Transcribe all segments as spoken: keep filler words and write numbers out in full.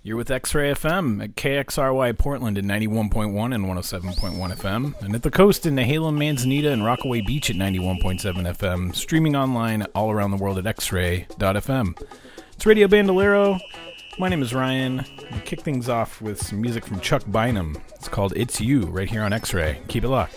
You're with X-Ray F M at K X R Y Portland at ninety-one point one and one oh seven point one F M, and at the coast in Nehalem, Manzanita, and Rockaway Beach at ninety-one point seven F M, streaming online all around the world at x ray dot f m. It's Radio Bandolero. My name is Ryan. We kick things off with some music from Chuck Bynum. It's called It's You, right here on X-Ray. Keep it locked.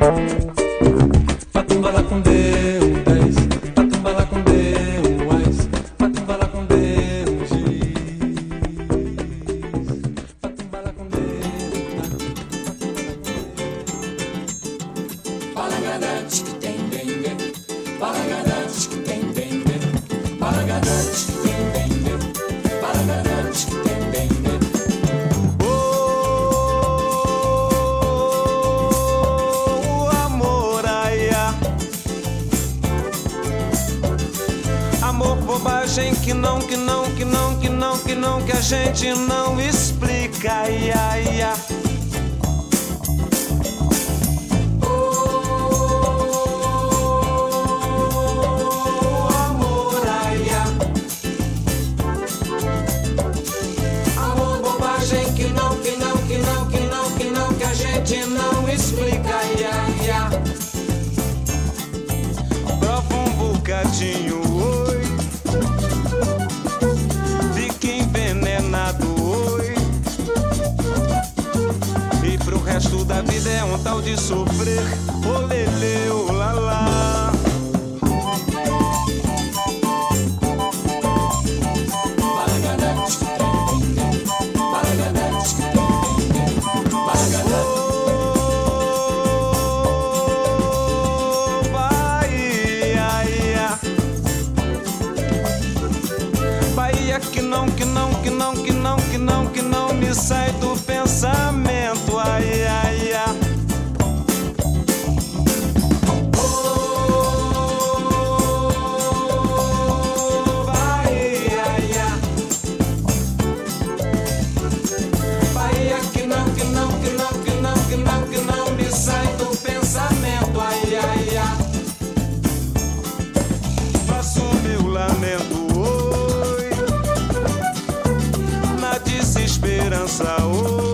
Patumba com Deus, dez. Patumba lá com Deus, ais. Patumba lá com Deus, giz. Patumba lá com Deus, Balagadante que tem bem, balagadante que tem bem, balagadante que tem bem, balagadante que tem bem. Bobagem que não, que não, que não, que não, que não, que a gente não explica, ia, ia. Oh, amor, ia. Amor, bobagem que não, que não, que não, que não, que não, que a gente não explica, ia, ia. Prova um bocadinho. O resto da vida é um tal de sofrer. Olele, olala. Balagadante que tem, balagadante que tem, balagadante. Oh, Bahia, Bahia que não, que não, que não, que não, que não, que não me sai do pensamento. Ai, ai, ai. Oh, Bahia, Bahia que não, que não, que não, que não, que não, que não me sai do pensamento. Ai, ai, ai. Faço meu lamento, oi, na desesperança, oi.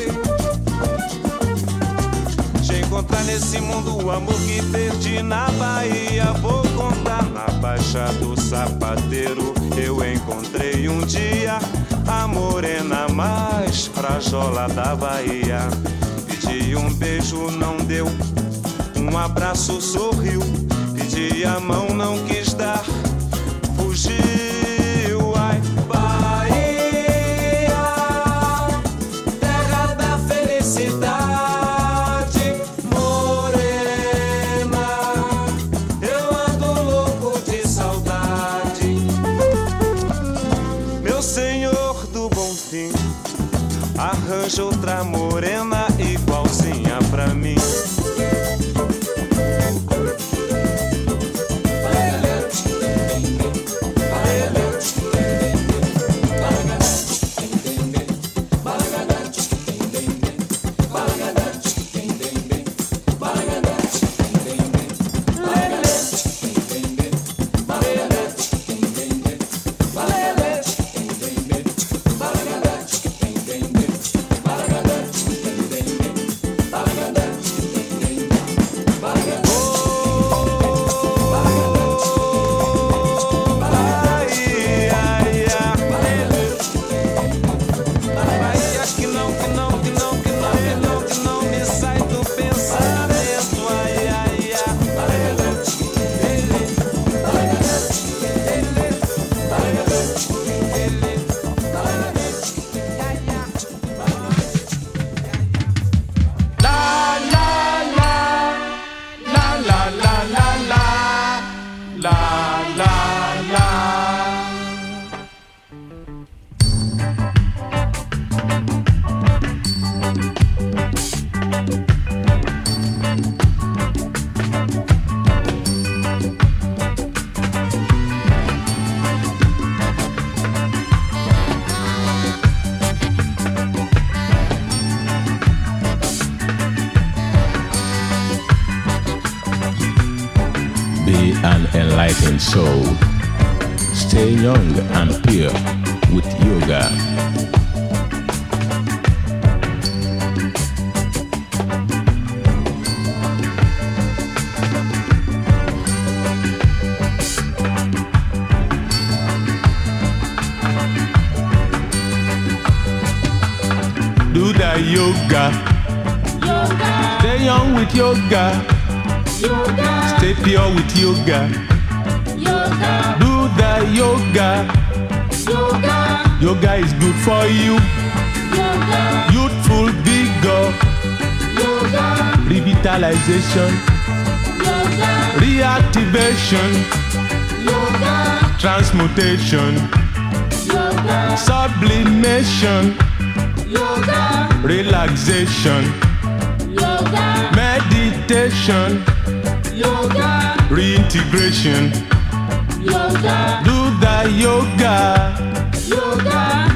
Encontrar nesse mundo o amor que perdi na Bahia. Vou contar na Baixa do Sapateiro. Eu encontrei um dia a morena mais frajola da Bahia. Pedi um beijo, não deu. Um abraço, sorriu. Pedi a mão, não quis dar. Fugiu, ai, Bahia, terra da felicidade. Arranja outra morena igualzinha pra mim. An enlightened soul. Stay young and pure with yoga. Do the yoga. Yoga. Stay young with yoga. Yoga. Stay pure with yoga. Yoga. Do the yoga. Yoga. Yoga is good for you. Yoga. Youthful vigor. Yoga. Revitalization. Yoga. Reactivation. Yoga. Transmutation. Yoga. Sublimation. Yoga. Relaxation. Yoga. Meditation. Yoga. Reintegration. Yoga. Do the yoga. Yoga.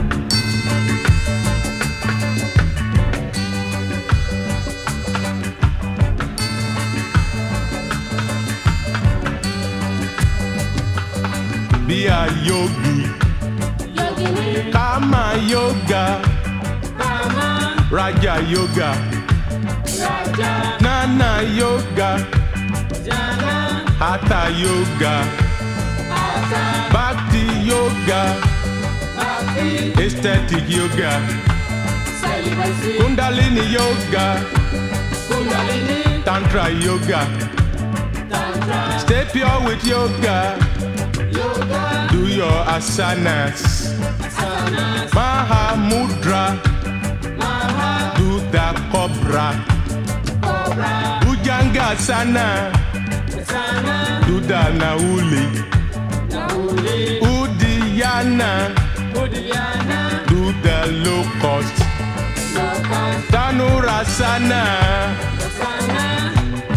Be a yogi. Yogini. Kama yoga. Kama. Raja yoga. Raja. Nana yoga. Jana. Hatha yoga. Hatha. Bhakti yoga. Bhakti. Aesthetic yoga. Celibacy. Kundalini yoga. Kundalini. Tantra yoga. Tantra. Stay pure with yoga. Yoga. Do your asanas. Asanas. Mahamudra. Maha. Do the cobra. Cobra. Bhujangasana. Asana. Do the nauli. Nauli. Udiyana. Udiyana. Do the locust. Locust. Tanurasana. Asana.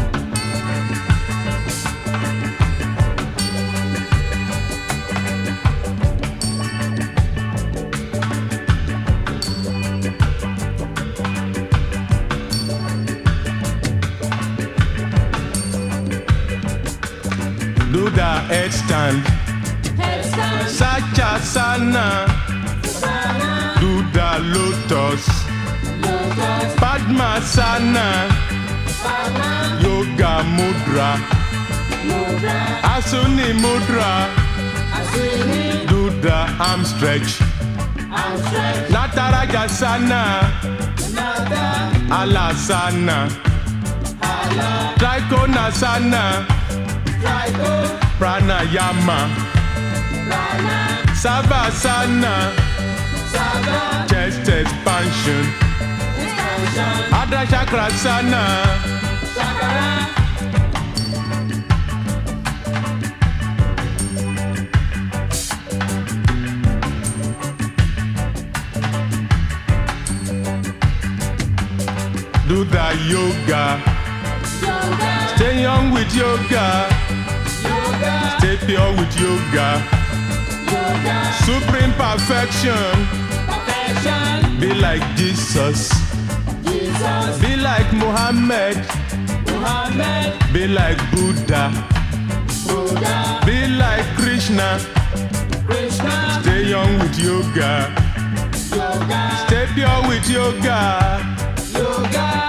Do the headstand. Headstand. Sachasana. Sana. Do the lotus. Lotus. Padmasana. Padma. Yoga mudra. Mudra. Asuni mudra. Asuni. Do the arm stretch. Arm stretch. Natarajasana. Nata. Alasana. Ala. Trikonasana. Pranayama. Prana. Savasana. Sava. Chest expansion. Expansion. Adha Chakrasana. Chakra. Do the yoga. Yoga. Stay young with yoga. Yoga. Stay pure with yoga. Yoga. Supreme perfection. Perfection. Be like Jesus. Jesus. Be like Muhammad. Muhammad. Be like Buddha. Buddha. Be like Krishna. Krishna. Stay young with yoga. Yoga. Stay pure with yoga. Yoga.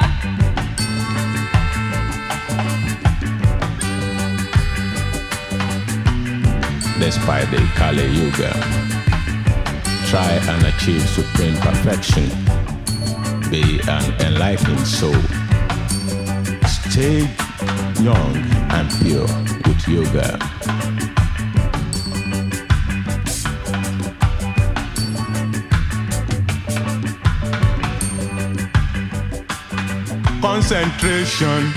Despite the Kali Yuga, try and achieve supreme perfection. Be an enlightened soul. Stay young and pure with yoga. Concentration.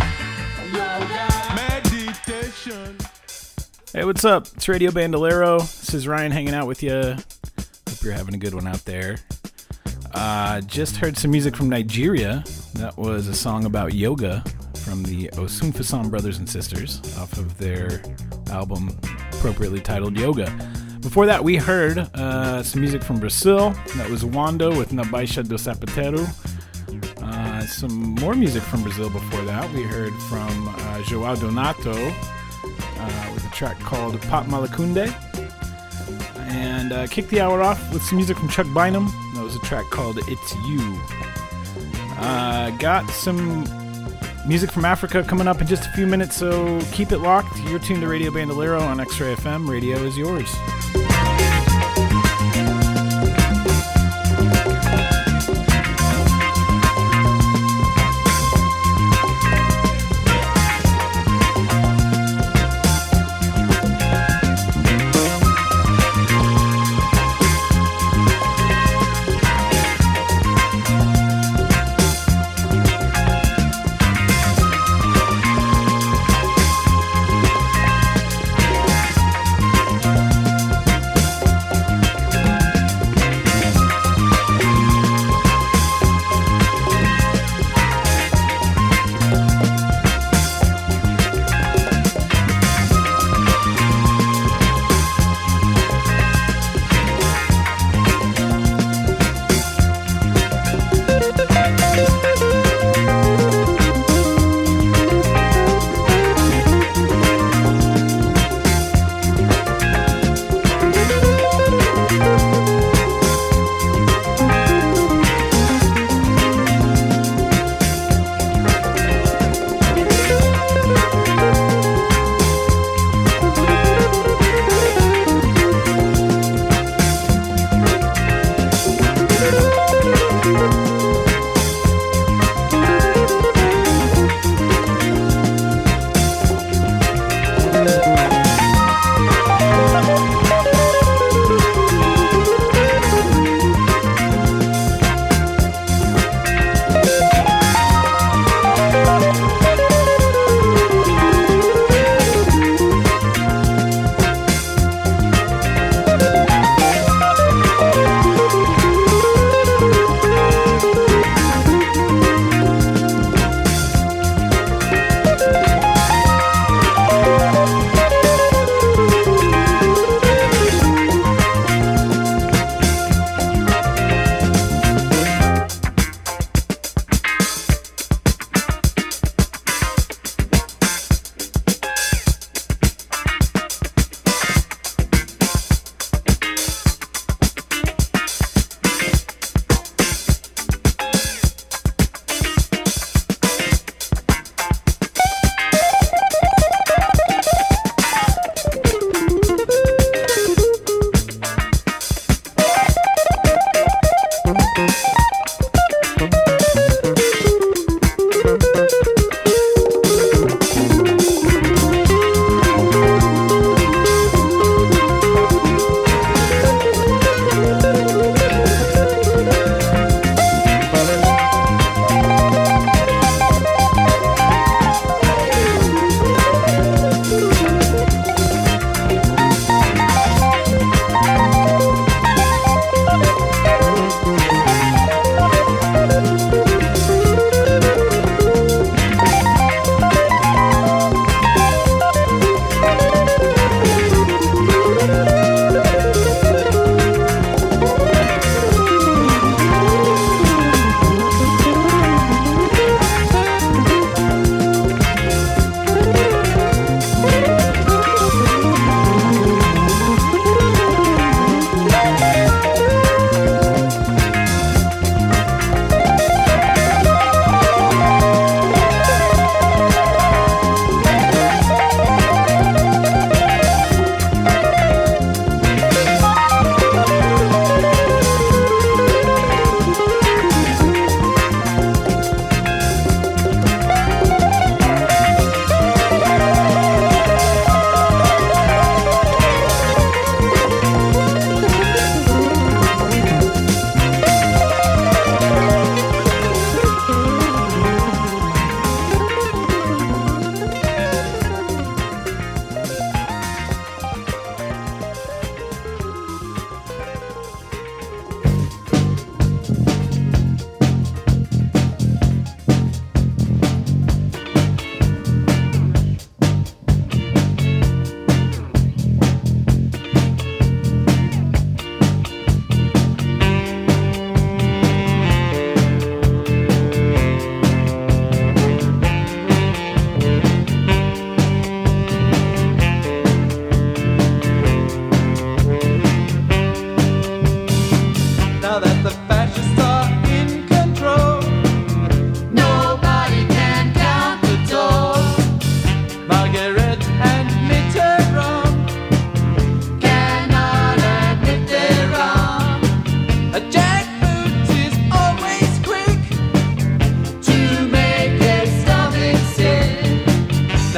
Meditation. Hey, what's up? It's Radio Bandolero. This is Ryan hanging out with you. Hope you're having a good one out there. Uh, just heard some music from Nigeria. That was a song about yoga from the Osunfasan Brothers and Sisters off of their album appropriately titled Yoga. Before that, we heard uh, some music from Brazil. That was Wando with Na Baixa do Sapateiro. Uh, some more music from Brazil before that. We heard from uh, Joao Donato uh, with a track called Pop Malacunde. And uh, kicked the hour off with some music from Chuck Bynum. That was a track called It's You. Uh, got some music from Africa coming up in just a few minutes, so keep it locked. You're tuned to Radio Bandolero on X-Ray F M. Radio is yours.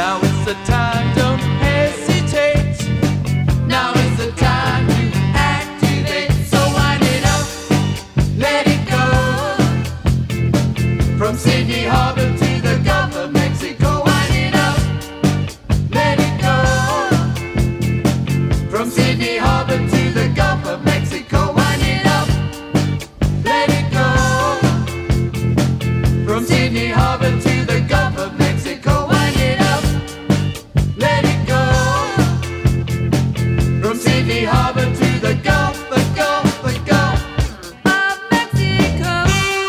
Now is the time, don't hesitate. Now is the time to activate. So wind it up, let it go. From Sydney Harbor to the Gulf of Mexico. Wind it up, let it go. From Sydney Harbor to the Gulf of Mexico. Wind it up, let it go. From Sydney Harbor to the Gulf of Mexico. Wind it up, let it go. From Sydney Harbor to the Gulf, the Gulf, the Gulf of Mexico.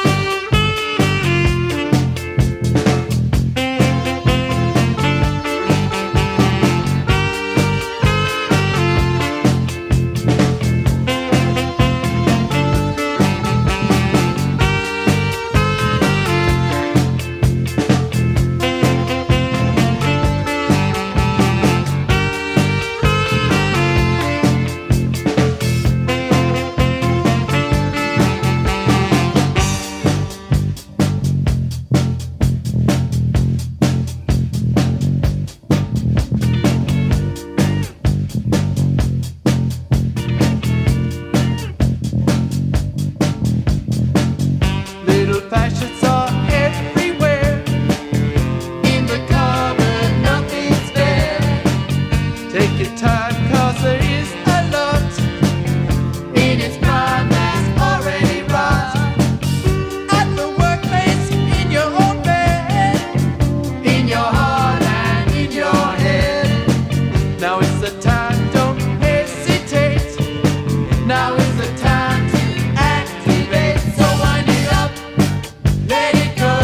Little fashions are everywhere. In the cupboard, nothing's there. Take your time, cause there is a lot in its prime that's already right. At the workplace, in your own bed, in your heart and in your head. Now is the time, don't hesitate. Now is the time to activate. So wind it up, let it go.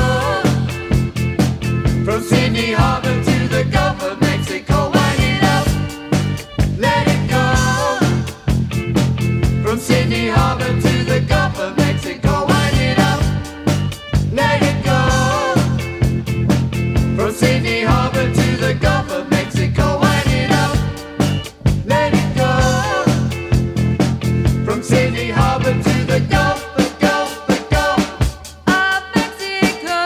From Sydney Harbor to the Gulf of Mexico. Wind it up, let it go. From Sydney Harbor to the Gulf of Mexico. Wind it up, let it go. From Sydney Harbor to the Gulf of Mexico. Wind it up, let it go. From Sydney Harbor to the Gulf, the Gulf, the Gulf of Mexico.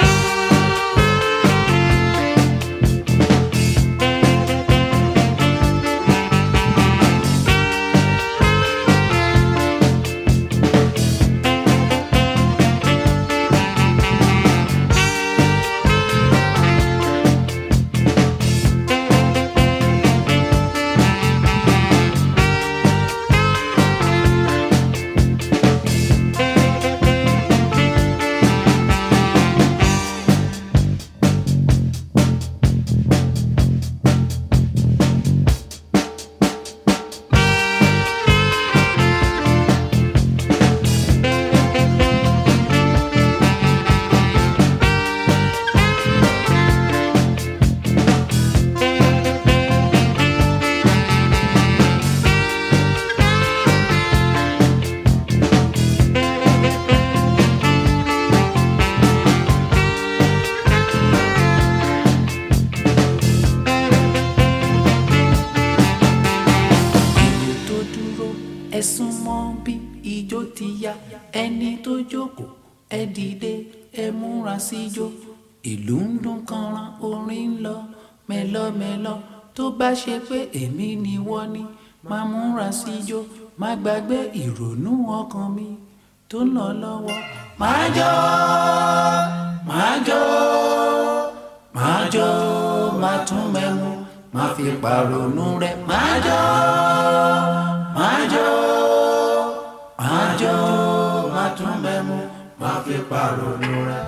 Ẹ̀sùn mọ́ bí ijó ti yá ẹni tó jókòó ẹ dìde ẹ múra síjó ìlú ń dún kanran orin ń lọ mẹ́lọ́mẹ́lọ́ tó bá ṣe pé èmi ni wọ́n ní máa múra síjó má gbàgbé ìrònú ọkàn mi tó ń lọ lọ́wọ́ máa jó máa jó máa jó máa tún mẹ́mu máa fi pàrònú rẹ̀ máa jó máa jó máa jó máa tún mẹ́mu máa fi pàrònú rẹ̀.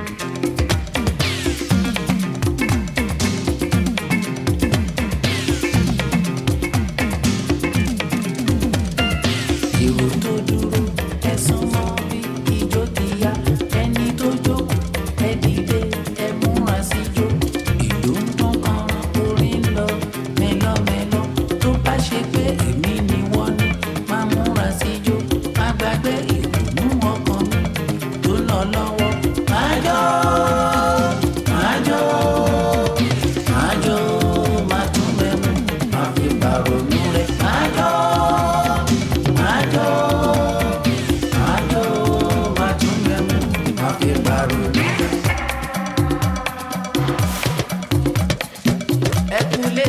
Ìró tó dúró ẹ̀sùn mọ́ bí ijó ti yá ẹni tó jókòó ẹ dìde ẹ múra síjó ìlú ń dún kanran orin ń lọ mẹ́lọ́mẹ́lọ́ tó bá ṣe pé èmi ni wọ́n ní máa múra síjó má gbàgbé ìrònú ọkàn mi tó lọ lọ́wọ́ má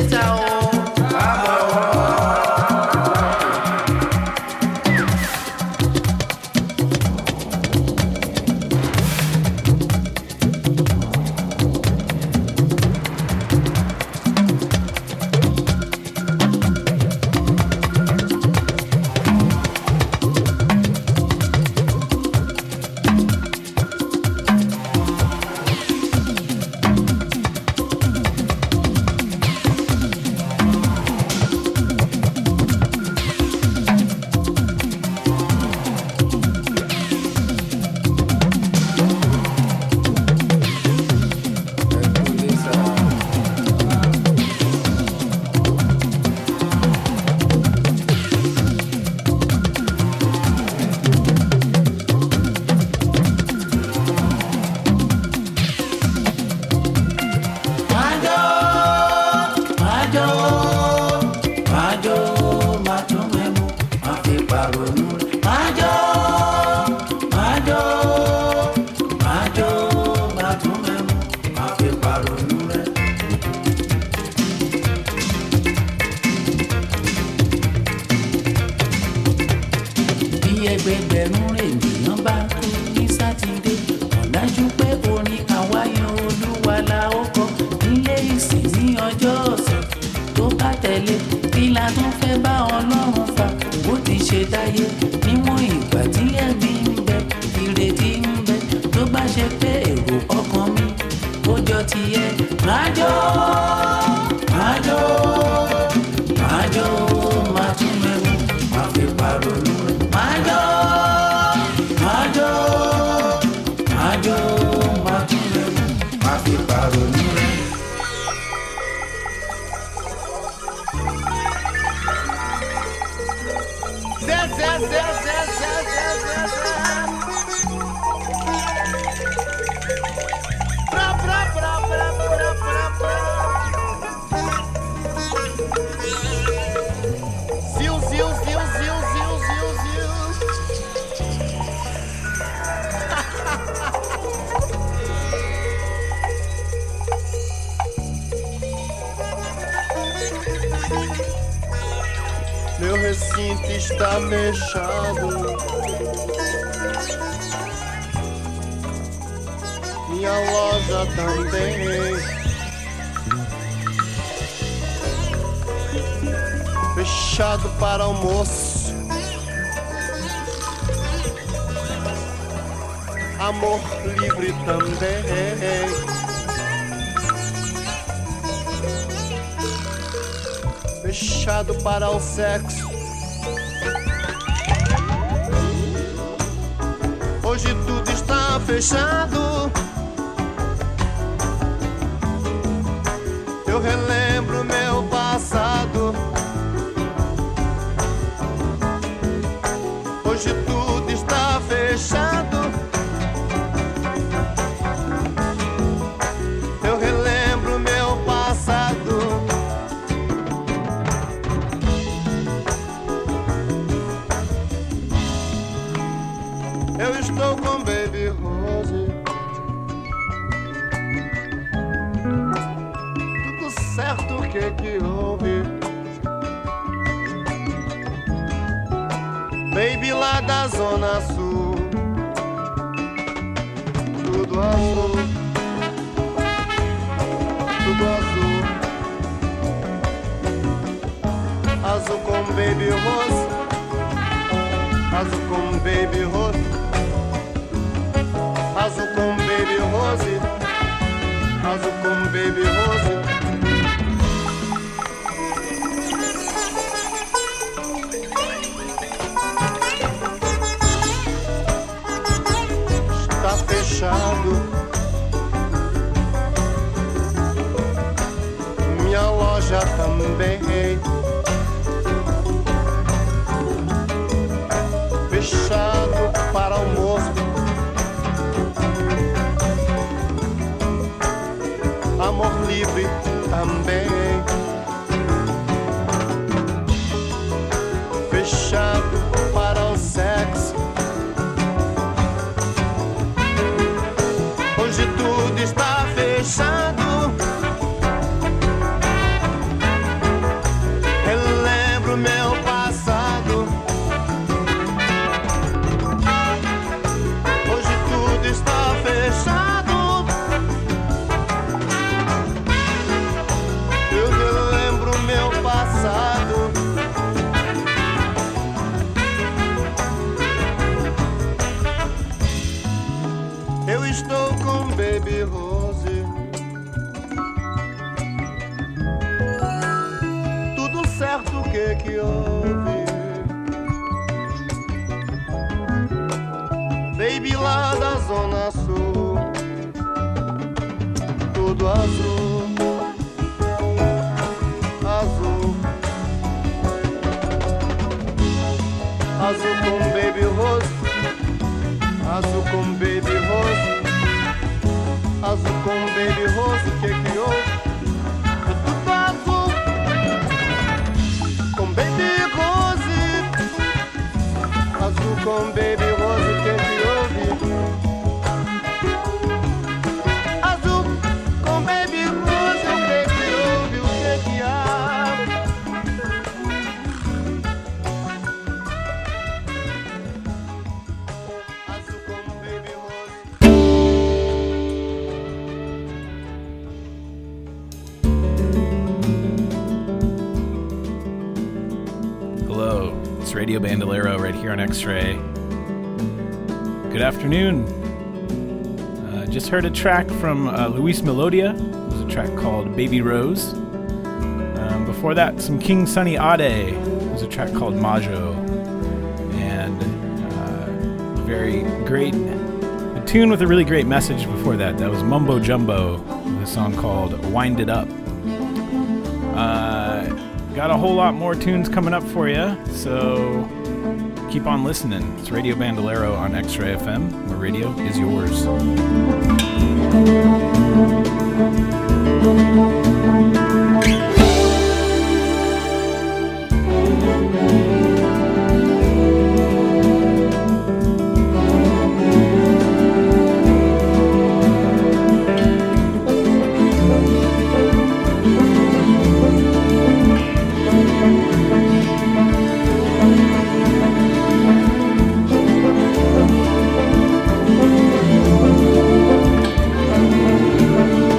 Meu recinto está fechado, minha loja também. Fechado para almoço, amor livre também. Fechado para o sexo, hoje tudo está fechado. Eu relembro meu passado, hoje tudo está fechado. Eu relembro meu passado. Eu estou com Baby Rose, tudo certo, o que que houve? Baby lá da Zona Sul, tudo azul, tudo azul, azul com Baby Rose, azul com Baby Rose. Azul com Baby Rose, azul com Baby Rose. Está fechado, minha loja também. Fechado para almoço, amor livre também. Fechado para o sexo, hoje tudo está fechado. baby Rose. Tudo certo, o que que houve? Baby lá da Zona Sul, tudo azul, azul, azul com baby Rose, azul com baby Rose, azul com baby Rose, que que houve? Tudo azul com baby Rose, azul com baby Rose, que que houve? Azul com baby Rose, o que que houve? O que que há? Azul com baby Rose. Hello, it's Radio Bandolero right here on X-Ray. Good afternoon. Uh, just heard a track from uh, Luis Melodia. It was a track called Baby Rose. Um, before that, some King Sunny Ade. It was a track called Majo. And uh, very great, a tune with a really great message before that. That was Mumbo Jumbo with a song called Wind It Up. Uh, got a whole lot more tunes coming up for you, so keep on listening. It's Radio Bandolero on X-Ray F M, where radio is yours. Azul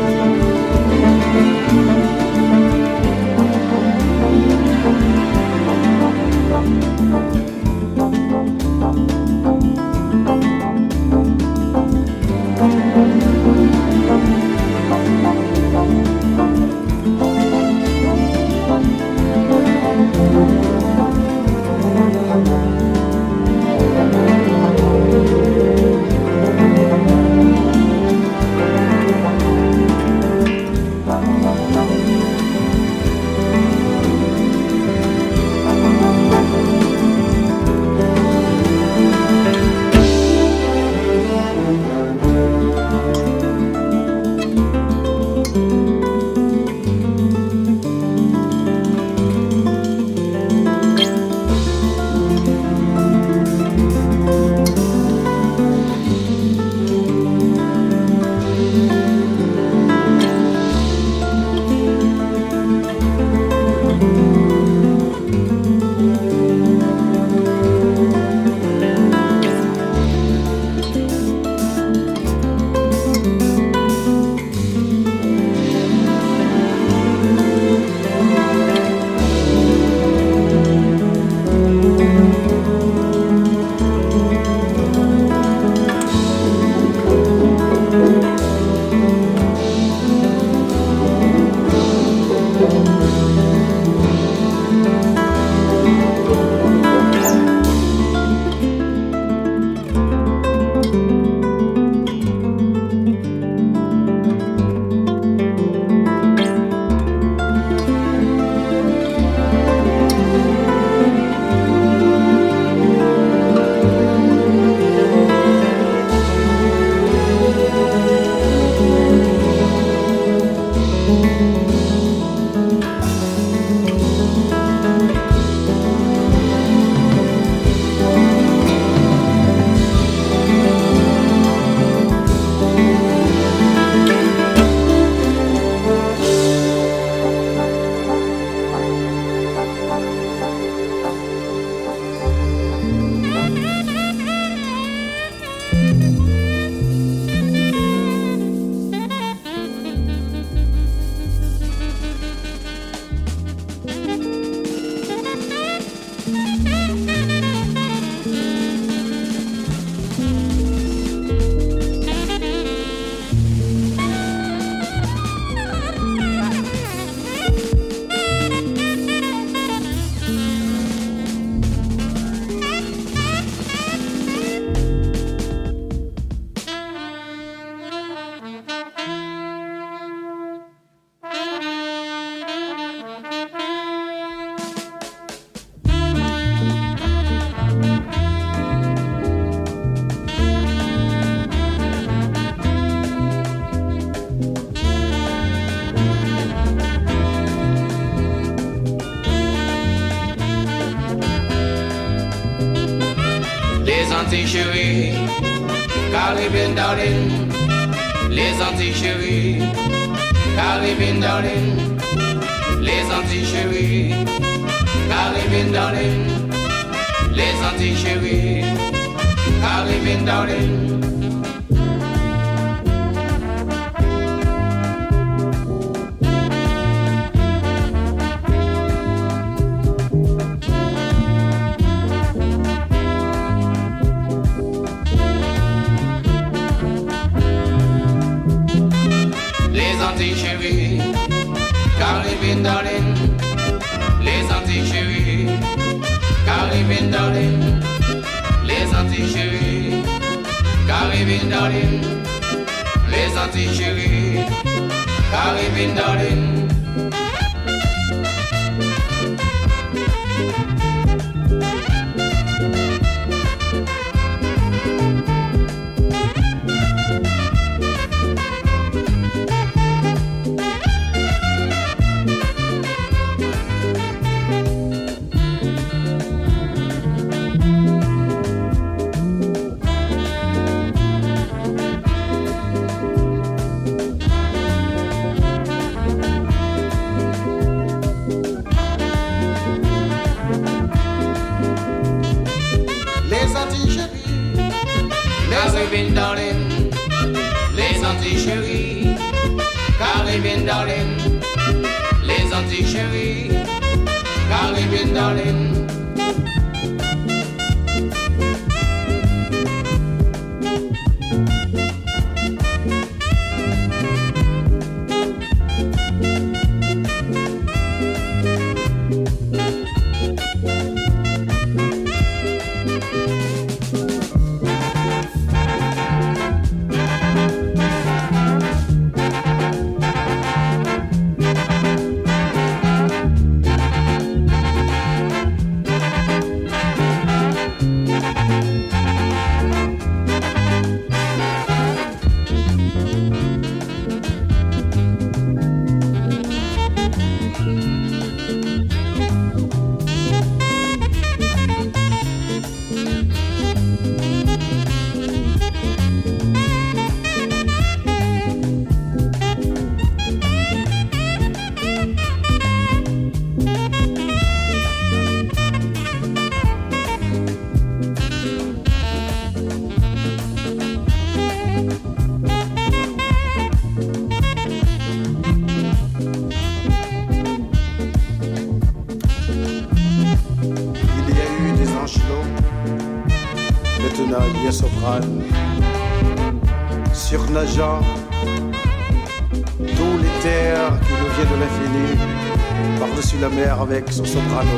Antilles chéries, Caribbean darling, les Antilles chéries, Caribbean darling, les Antilles chéries, Caribbean darling, les Antilles chéries, Caribbean darling. Caribbean darling, les Antilles chéries, Caribbean darling, les Antilles chéries, Caribbean darling, les Antilles chéries, Caribbean darling. Caribbean darling, les Antilles chéries, Caribbean darling, les Antilles chéries, Caribbean darling. Surnageant tous les terres qui nous viennent de l'infini, par-dessus la mer avec son soprano.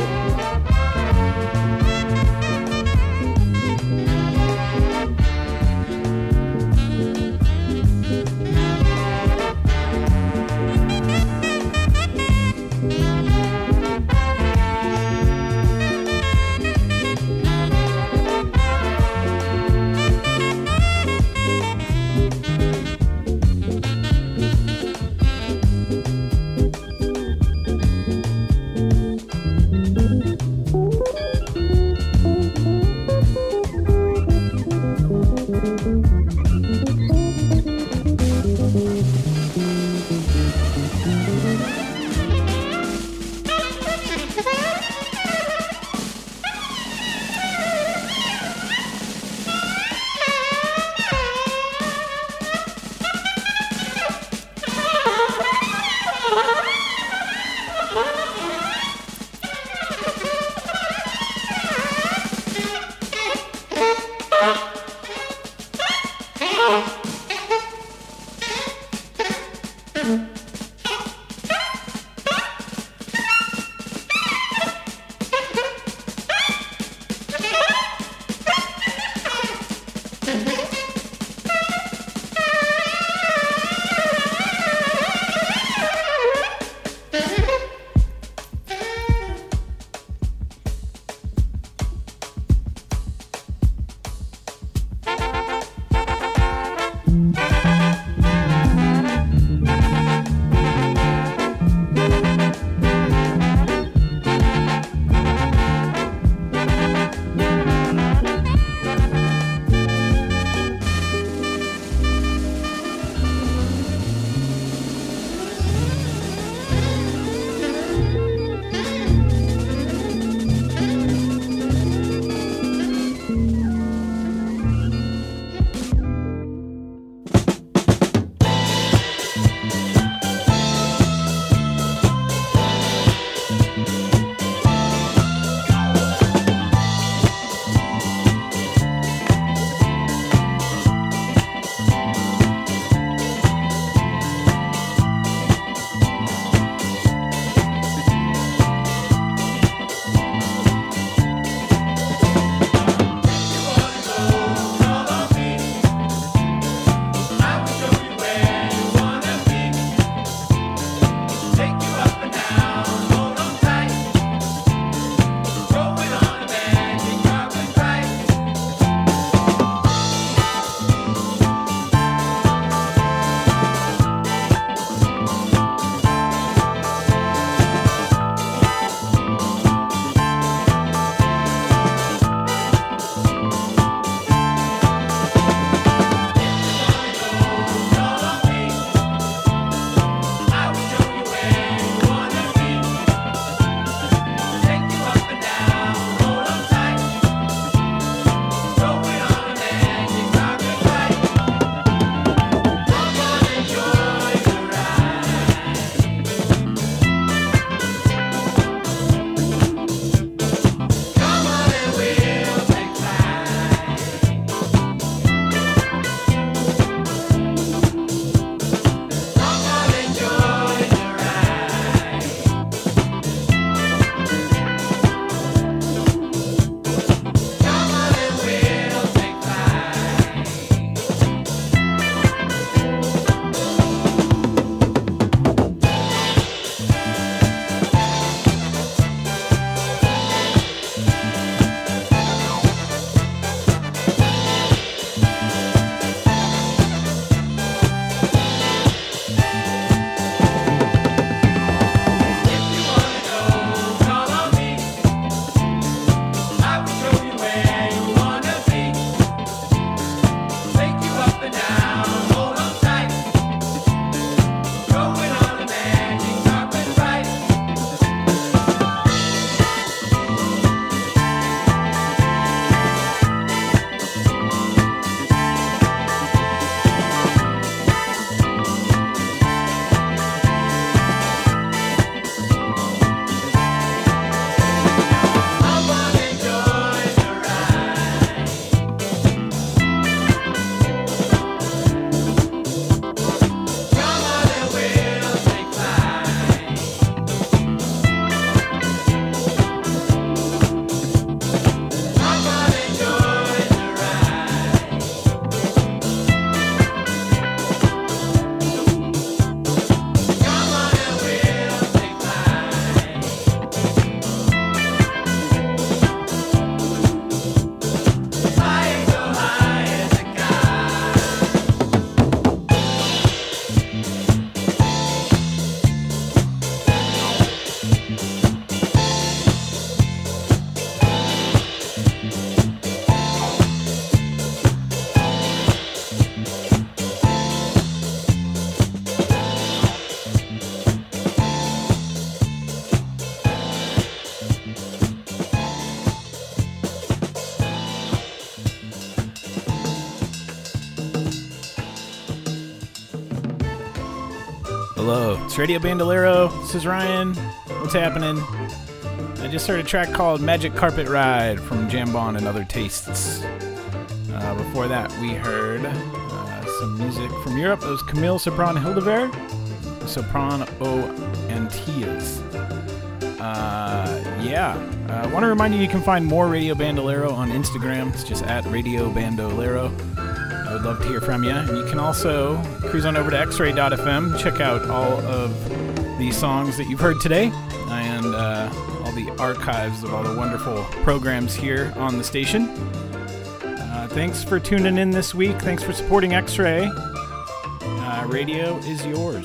It's Radio Bandolero. This is Ryan. What's happening? I just heard a track called Magic Carpet Ride from Jambon and Other Tastes. Uh, before that, we heard uh, some music from Europe. It was Camille Sopran Hildever, Sopran O Antillas. Uh, yeah. I uh, want to remind you you can find more Radio Bandolero on Instagram. It's just at Radio Bandolero. I would love to hear from you. And you can also cruise on over to x ray dot f m, check out all of the songs that you've heard today, and uh, all the archives of all the wonderful programs here on the station. Uh, thanks for tuning in this week. Thanks for supporting X-Ray. Uh, radio is yours.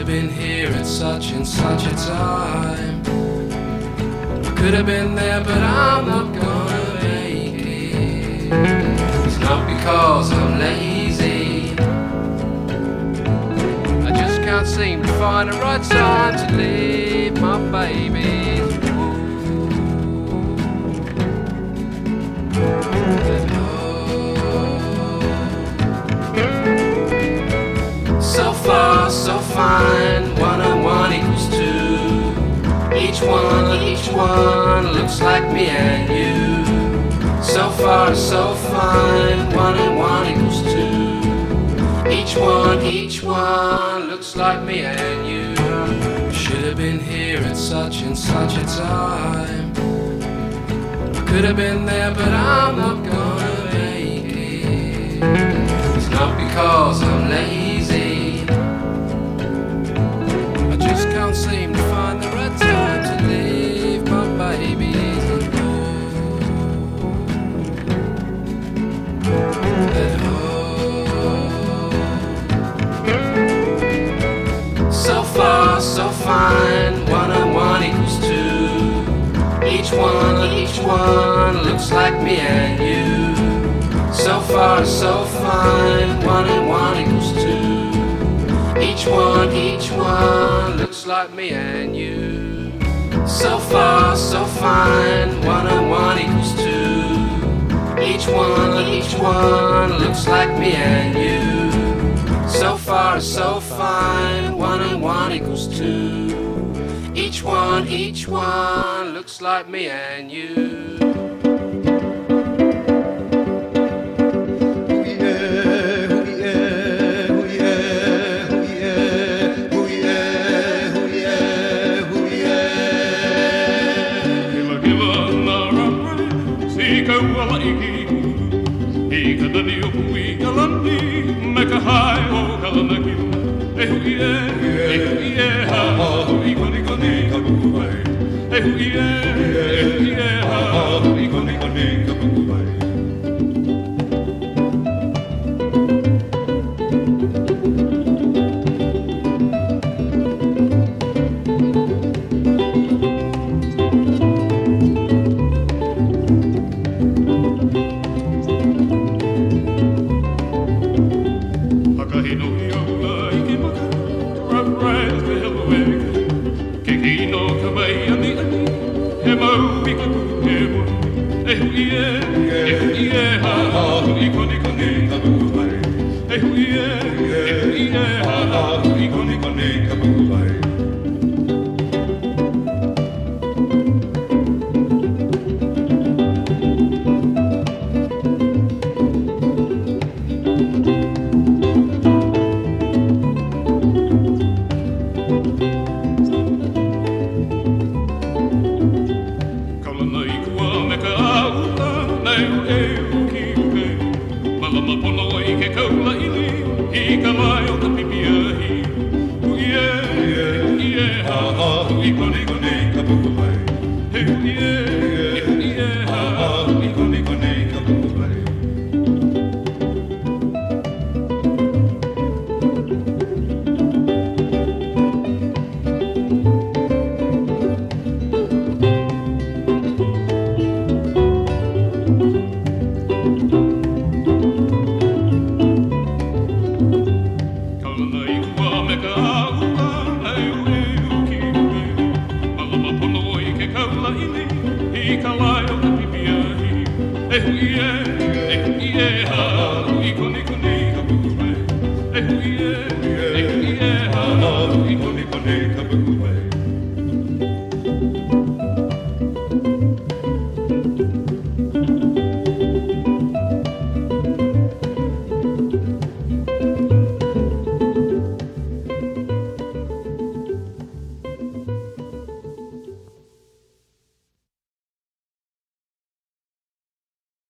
have been here at such and such a time. I could have been there, but I'm not gonna make it. It's not because I'm lazy, I just can't seem to find the right time to leave my babies. So far, so fine, one and one equals two. Each one, each one looks like me and you. So far, so fine, one and one equals two. Each one, each one looks like me and you. Should have been here at such and such a time. Could have been there, but I'm not gonna make it. It's not because I'm lazy, I just can't seem to find the right time to leave my babies at home. At home. So far, so fine, one and one equals two. Each one, each one looks like me and you. So far, so fine, one and one equals two. Each one, each one looks like me and you. So far, so fine, one and one equals two. Each one, each one looks like me and you. So far, so fine, one and one equals two. Each one, each one looks like me and you. Hey,